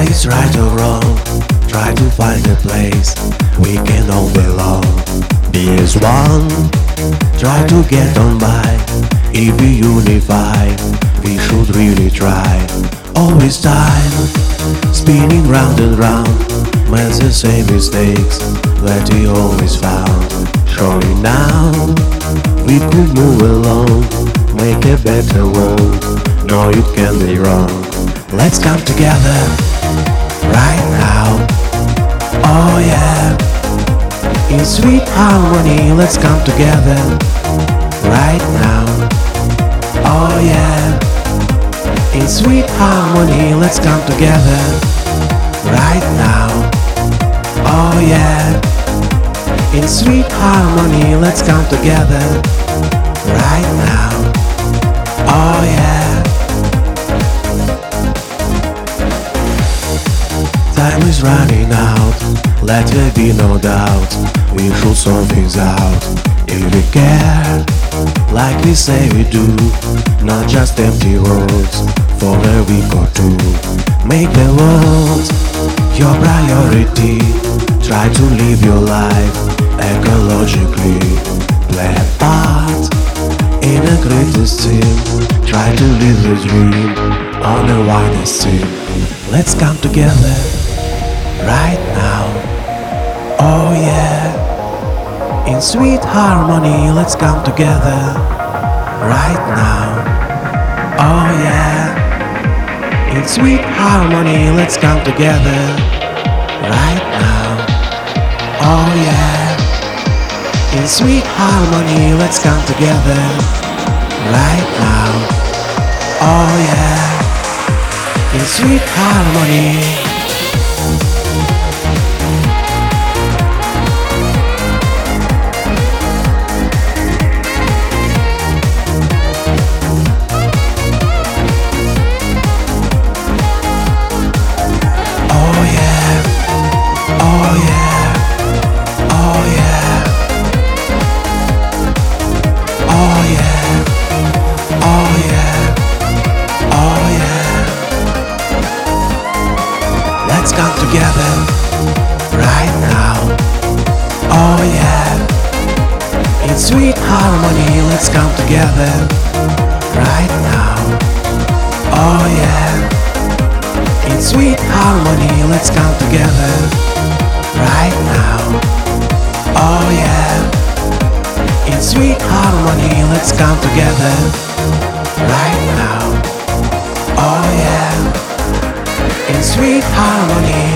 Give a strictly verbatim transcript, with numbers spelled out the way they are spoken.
is right or wrong? Try to find a place we can all belong. Be as one, try to get on by. If we unify, we should really try. Always time, spinning round and round, makes the same mistakes that we always found. Surely now, we could move along, make a better world. No, you can't be wrong. Let's come together, right now. Oh yeah, in sweet harmony, let's come together, right now. Oh yeah, in sweet harmony, let's come together, right now. Oh yeah, in sweet harmony, let's come together, right now. Oh yeah. Time is running out, let there be no doubt. We should sort things out. If we care, like we say we do, not just empty words for a week or two. Make the world your priority. Try to live your life ecologically. Play a part in a greater scheme. Try to live the dream on a wider scene. Let's come together, right now. Oh yeah, in sweet harmony, let's come together, right now. Oh yeah, in sweet harmony, let's come together, right now. Oh yeah, in sweet harmony, let's come together, right now. Oh yeah, in sweet harmony. Let's come together, right now. Oh yeah, in sweet harmony, let's come together, right now. Oh yeah, in sweet harmony, let's come together, right now. Oh yeah, in sweet harmony, let's come together, right now. Oh yeah, in sweet harmony.